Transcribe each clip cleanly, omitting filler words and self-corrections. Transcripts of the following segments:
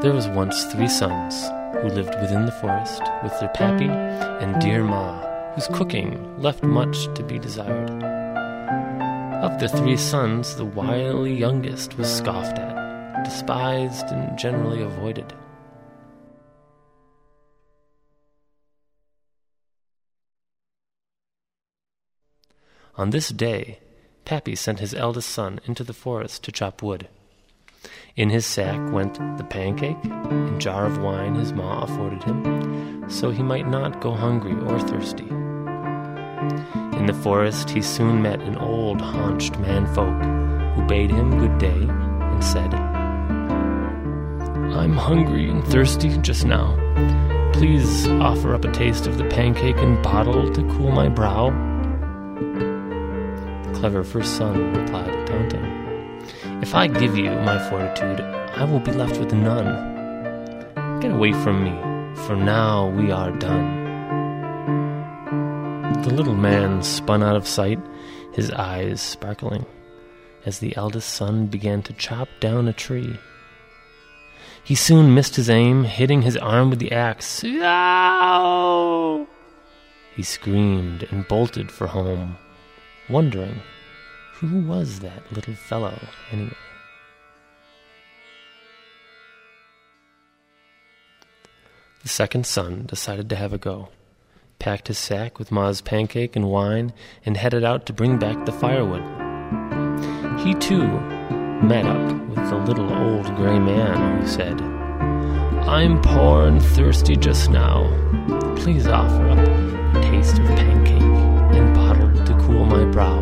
There was once 3 sons who lived within the forest with their pappy and dear ma, whose cooking left much to be desired. Of the 3 sons, the wily youngest was scoffed at, despised, and generally avoided. On this day, Pappy sent his eldest son into the forest to chop wood. In his sack went the pancake and jar of wine his ma afforded him, so he might not go hungry or thirsty. In the forest he soon met an old haunched man-folk, who bade him good day and said, "I'm hungry and thirsty just now. Please offer up a taste of the pancake and bottle to cool my brow." The clever first son replied, taunting, "If I give you my fortitude, I will be left with none. Get away from me, for now we are done." The little man spun out of sight, his eyes sparkling, as the eldest son began to chop down a tree. He soon missed his aim, hitting his arm with the axe. "Ow!" He screamed and bolted for home, wondering who was that little fellow anyway. The second son decided to have a go, packed his sack with ma's pancake and wine, and headed out to bring back the firewood. He too met up with the little old gray man, who said, "I'm poor and thirsty just now. Please offer up a taste of pancake and bottle to cool my brow."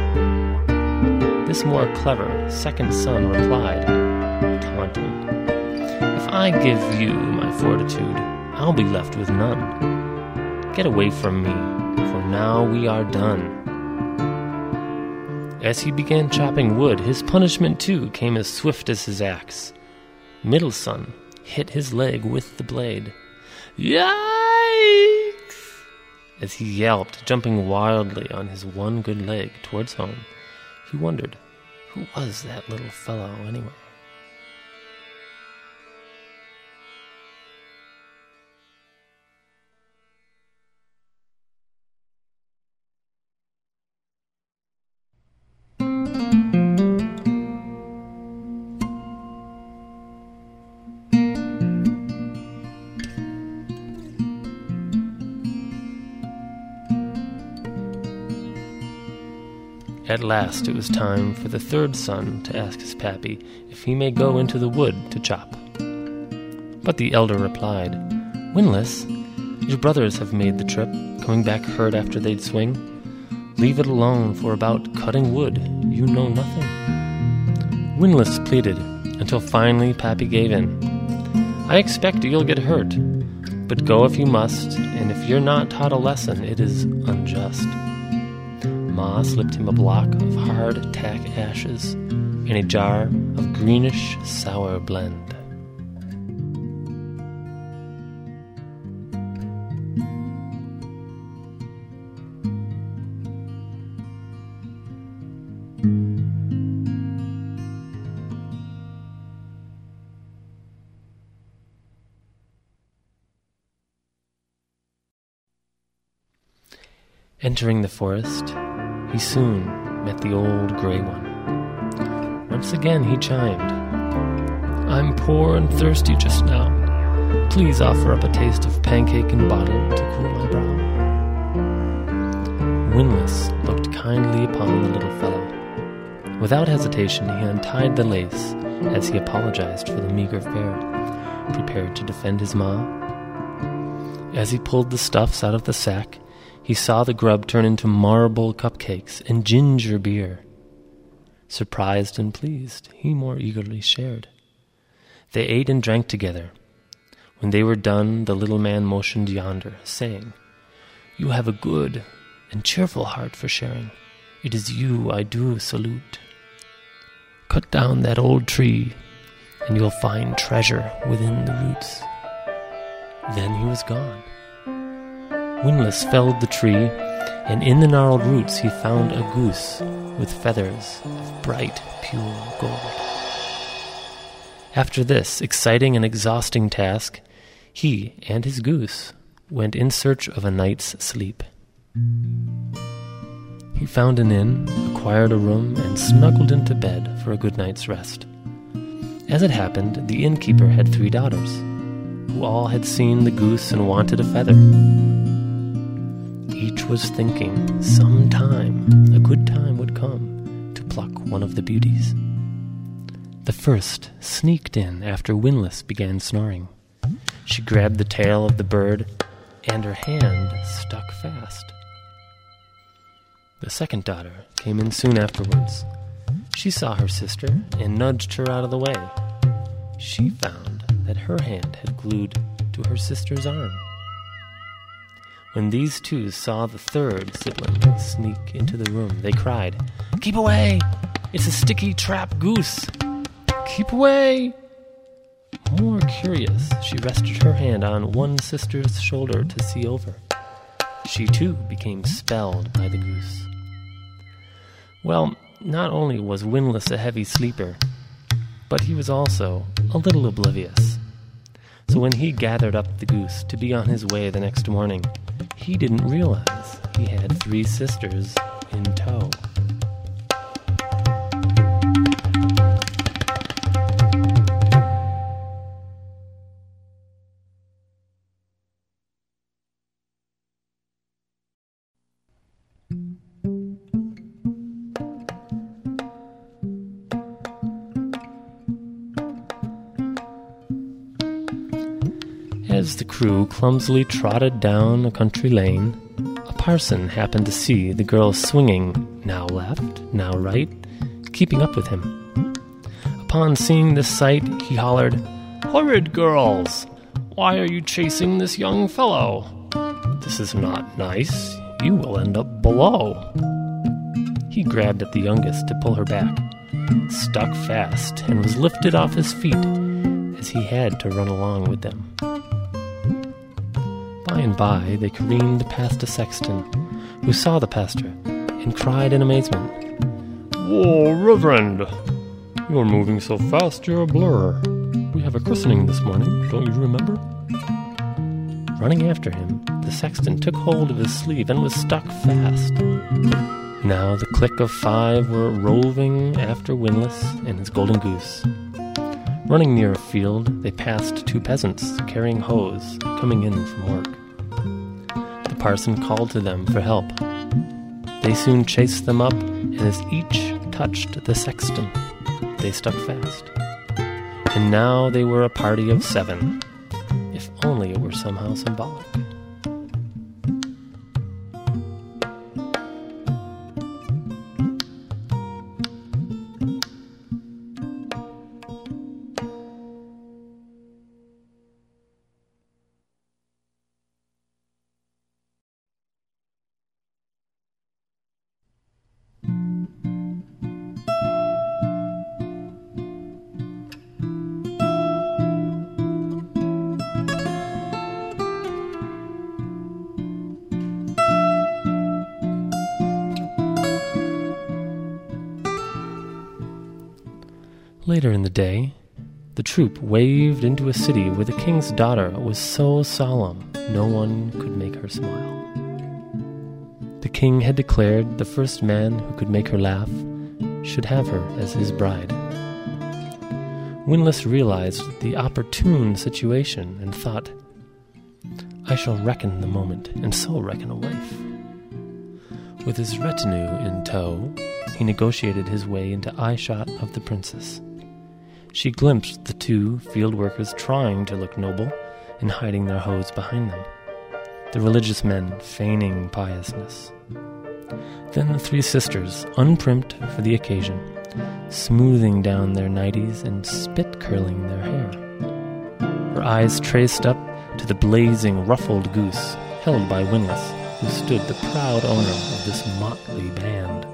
This more clever second son replied, taunting, "If I give you my fortitude, I'll be left with none. Get away from me, for now we are done." As he began chopping wood, his punishment too came as swift as his axe. Middle son hit his leg with the blade. "Yikes!" As he yelped, jumping wildly on his one good leg towards home, he wondered, who was that little fellow anyway? At last it was time for the third son to ask his pappy if he may go into the wood to chop. But the elder replied, "Windlass, your brothers have made the trip, coming back hurt after they'd swing. Leave it alone, for about cutting wood you know nothing." Windlass pleaded, until finally Pappy gave in. "I expect you'll get hurt, but go if you must, and if you're not taught a lesson, it is unjust." Ma slipped him a block of hard tack ashes and a jar of greenish sour blend. Entering the forest, he soon met the old gray one. Once again he chimed, "I'm poor and thirsty just now. Please offer up a taste of pancake and bottle to cool my brow." Windlass looked kindly upon the little fellow. Without hesitation he untied the lace as he apologized for the meager fare, prepared to defend his ma. As he pulled the stuffs out of the sack, he saw the grub turn into marble cupcakes and ginger beer. Surprised and pleased, he more eagerly shared. They ate and drank together. When they were done, the little man motioned yonder, saying, "You have a good and cheerful heart for sharing. It is you I do salute. Cut down that old tree, and you'll find treasure within the roots." Then he was gone. Windlass felled the tree, and in the gnarled roots he found a goose with feathers of bright, pure gold. After this exciting and exhausting task, he and his goose went in search of a night's sleep. He found an inn, acquired a room, and snuggled into bed for a good night's rest. As it happened, the innkeeper had 3 daughters, who all had seen the goose and wanted a feather. Each was thinking some time, a good time would come to pluck one of the beauties. The first sneaked in after Windlass began snoring. She grabbed the tail of the bird, and her hand stuck fast. The second daughter came in soon afterwards. She saw her sister and nudged her out of the way. She found that her hand had glued to her sister's arm. When these two saw the third sibling sneak into the room, they cried, "Keep away! It's a sticky trap goose! Keep away!" More curious, she rested her hand on one sister's shoulder to see over. She too became spelled by the goose. Well, not only was Windlass a heavy sleeper, but he was also a little oblivious. So when he gathered up the goose to be on his way the next morning, he didn't realize he had 3 sisters in tow. As the crew clumsily trotted down a country lane, a parson happened to see the girls swinging, now left, now right, keeping up with him. Upon seeing this sight, he hollered, "Horrid girls! Why are you chasing this young fellow? This is not nice. You will end up below." He grabbed at the youngest to pull her back, stuck fast, and was lifted off his feet as he had to run along with them. By and by, they careened past a sexton, who saw the pastor, and cried in amazement, "Whoa, Reverend! You're moving so fast you're a blur. We have a christening this morning, don't you remember?" Running after him, the sexton took hold of his sleeve and was stuck fast. Now the clique of 5 were roving after Windlass and his golden goose. Running near a field, they passed 2 peasants carrying hoes, coming in from work. The parson called to them for help. They soon chased them up, and as each touched the sexton, they stuck fast. And now they were a party of 7, if only it were somehow symbolic. Later in the day, the troop waved into a city where the king's daughter was so solemn no one could make her smile. The king had declared the first man who could make her laugh should have her as his bride. Windlass realized the opportune situation and thought, "I shall reckon the moment, and so reckon a wife." With his retinue in tow, he negotiated his way into eyeshot of the princess. She glimpsed the 2 field workers trying to look noble and hiding their hoes behind them, the religious men feigning piousness. Then the 3 sisters, unprimped for the occasion, smoothing down their nighties and spit-curling their hair. Her eyes traced up to the blazing, ruffled goose held by Windlass, who stood the proud owner of this motley band.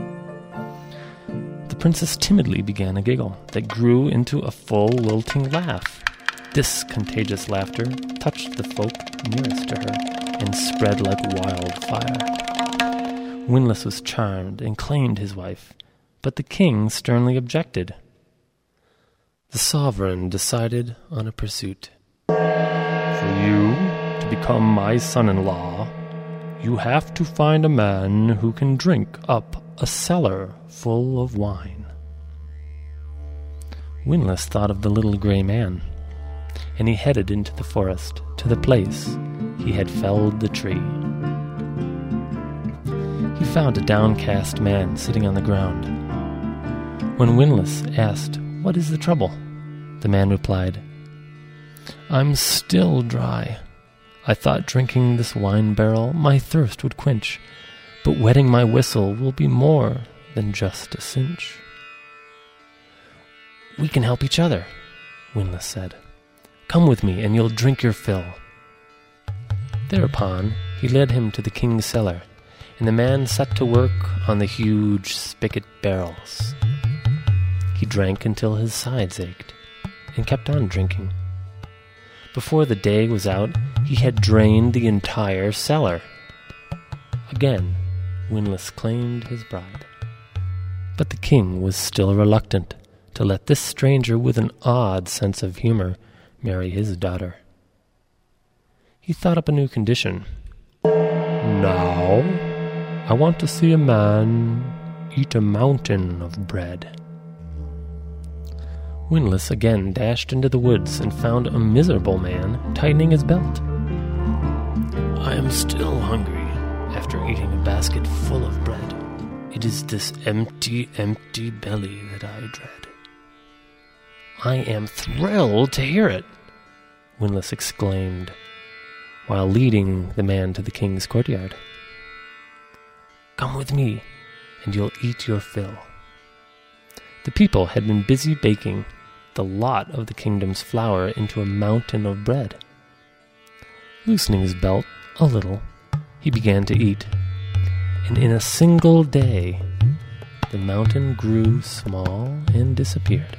The princess timidly began a giggle that grew into a full, lilting laugh. This contagious laughter touched the folk nearest to her and spread like wildfire. Windlass was charmed and claimed his wife, but the king sternly objected. The sovereign decided on a pursuit. For you to become my son-in-law, you have to find a man who can drink up a cellar full of wine. Windlass thought of the little gray man, and he headed into the forest to the place he had felled the tree. He found a downcast man sitting on the ground. When Windlass asked, "What is the trouble?" the man replied, "I'm still dry. I thought drinking this wine barrel my thirst would quench, but wetting my whistle will be more than just a cinch." "We can help each other," Windlass said. "Come with me and you'll drink your fill." Thereupon he led him to the king's cellar, and the man set to work on the huge spigot barrels. He drank until his sides ached, and kept on drinking. Before the day was out, he had drained the entire cellar. Again, Windlass claimed his bride. But the king was still reluctant to let this stranger with an odd sense of humor marry his daughter. He thought up a new condition. "Now, I want to see a man eat a mountain of bread." Windlass again dashed into the woods and found a miserable man tightening his belt. "I am still hungry after eating a basket full of bread. It is this empty, empty belly that I dread." "I am thrilled to hear it," Windlass exclaimed, while leading the man to the king's courtyard. "Come with me, and you'll eat your fill." The people had been busy baking the lot of the kingdom's flour into a mountain of bread. Loosening his belt a little, he began to eat, and in a single day the mountain grew small and disappeared.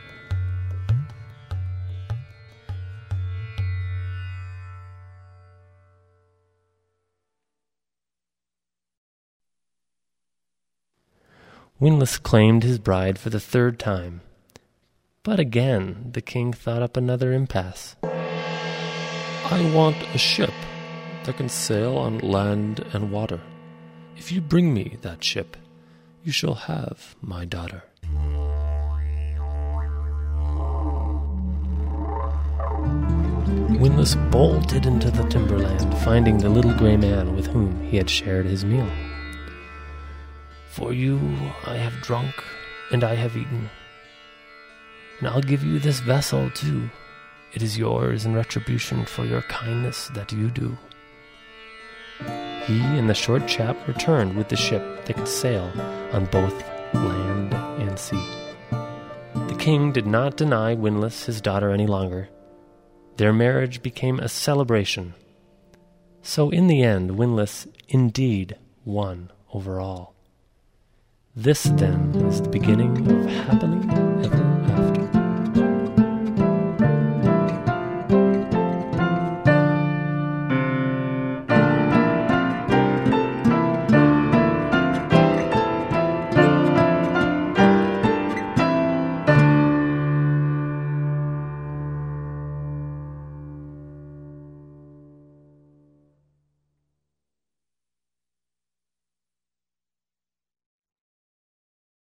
Windlass claimed his bride for the third time, but again the king thought up another impasse. "I want a ship that can sail on land and water. If you bring me that ship, you shall have my daughter." Windlass bolted into the timberland, finding the little gray man with whom he had shared his meal. "For you I have drunk, and I have eaten. And I'll give you this vessel, too. It is yours in retribution for your kindness that you do." He and the short chap returned with the ship that could sail on both land and sea. The king did not deny Windlass his daughter any longer. Their marriage became a celebration. So in the end, Windlass indeed won over all. This, then, is the beginning of Happily Ever After.